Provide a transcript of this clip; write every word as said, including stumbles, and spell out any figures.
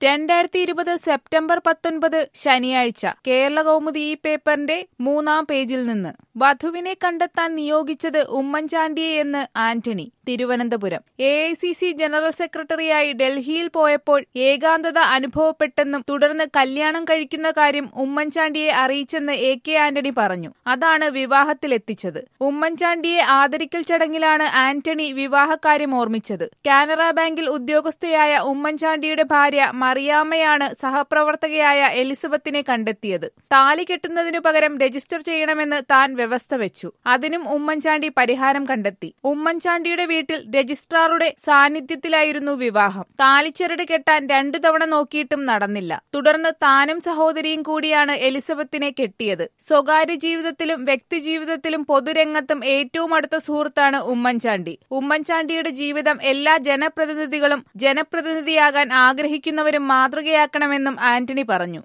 രണ്ടായിരത്തി ഇരുപത് സെപ്റ്റംബർ പത്തൊൻപത് ശനിയാഴ്ച കേരളകൗമുദി ഈ പേപ്പറിന്റെ മൂന്നാം പേജിൽ നിന്ന് വധുവിനെ കണ്ടെത്താൻ നിയോഗിച്ചത് ഉമ്മൻചാണ്ടിയെന്ന് Antony. Thiruvananthapuram A I C C general സെക്രട്ടറിയായി ഡൽഹിയിൽ പോയപ്പോൾ ഏകാന്തത അനുഭവപ്പെട്ടെന്നും തുടർന്ന് കല്യാണം കഴിക്കുന്ന കാര്യം ഉമ്മൻചാണ്ടിയെ അറിയിച്ചെന്ന് എ കെ ആന്റണി പറഞ്ഞു. അതാണ് വിവാഹത്തിലെത്തിച്ചത്. ഉമ്മൻചാണ്ടിയെ ആദരിക്കൽ ചടങ്ങിലാണ് ആന്റണി വിവാഹക്കാര്യം ഓർമ്മിച്ചത്. കാനറ ബാങ്കിൽ ഉദ്യോഗസ്ഥയായ ഉമ്മൻചാണ്ടിയുടെ ഭാര്യ മറിയാമ്മയാണ് സഹപ്രവർത്തകയായ എലിസബത്തിനെ കണ്ടെത്തിയത്. താലി കെട്ടുന്നതിനു പകരം രജിസ്റ്റർ ചെയ്യണമെന്ന് താൻ വ്യവസ്ഥ വെച്ചു. അതിനും ഉമ്മൻചാണ്ടി പരിഹാരം കണ്ടെത്തി. ഉമ്മൻചാണ്ടിയുടെ വീട്ടിൽ രജിസ്ട്രാറുടെ സാന്നിധ്യത്തിലായിരുന്നു വിവാഹം. താലിച്ചരട് കെട്ടാൻ രണ്ടു തവണ നോക്കിയിട്ടും നടന്നില്ല. തുടർന്ന് താനും സഹോദരിയും കൂടിയാണ് എലിസബത്തിനെ കെട്ടിയത്. സ്വകാര്യ ജീവിതത്തിലും വ്യക്തിജീവിതത്തിലും പൊതുരംഗത്തും ഏറ്റവും അടുത്ത സുഹൃത്താണ് ഉമ്മൻചാണ്ടി. ഉമ്മൻചാണ്ടിയുടെ ജീവിതം എല്ലാ ജനപ്രതിനിധികളും ജനപ്രതിനിധിയാകാൻ ആഗ്രഹിക്കുന്നവരും മാതൃകയാക്കണമെന്നും ആന്റണി പറഞ്ഞു.